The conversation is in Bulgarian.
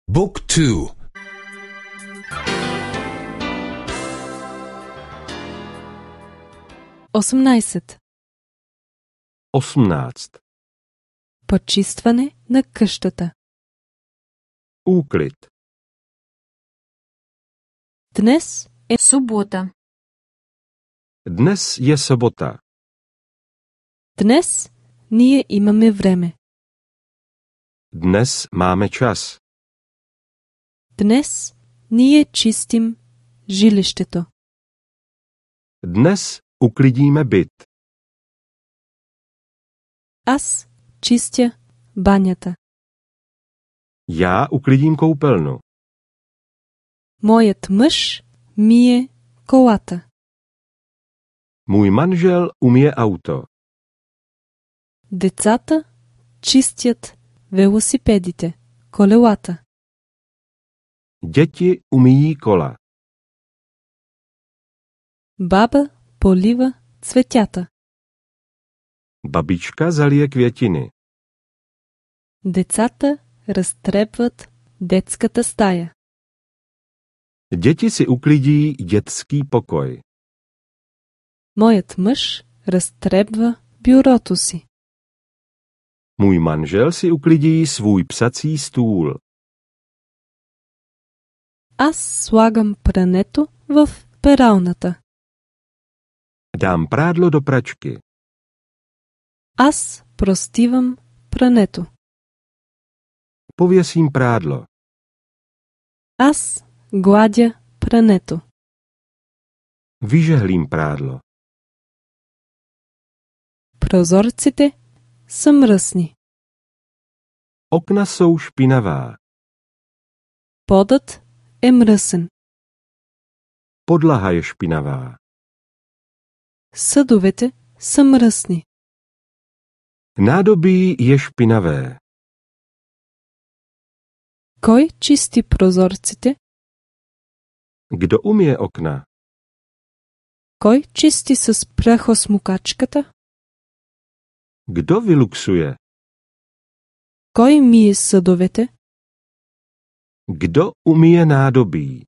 Book 2. 18. 18. Почистване на къщата. Úklid. Днес е събота. Dnes je sobota. Днес ние имаме време. Dnes máme čas. Днес ние чистим жилището. Dnes uklidíme byt. Аз чистя банята. Já uklidím koupelnu. Моят мъж мие колата. Můj manžel umije auto. Децата чистят велосипедите, колелата. Děti umíjí kola. Баба полива цветята. Babička zalije květiny. Децата разтребват детската стая. Děti si uklidí dětský pokoj. Моят мъж разтребва бюрото си. Můj manžel si uklidí svůj psací stůl. Аз слагам прането в пералната. Dám prádlo do pračky. Аз простивам прането. Pověsím prádlo. Аз гладя прането. Vyžehlím prádlo. Прозорците са мръсни. Okna jsou špinavá. Подът е мръсен. Podlaha je špinavá. Съдовете са мръсни. Nádobí je špinavé. Кой чисти прозорците? Kdo umije okna? Кой чисти с прахосмукачката? Kdo vyluxuje? Кой мие съдовете? Kdo umije nádobí?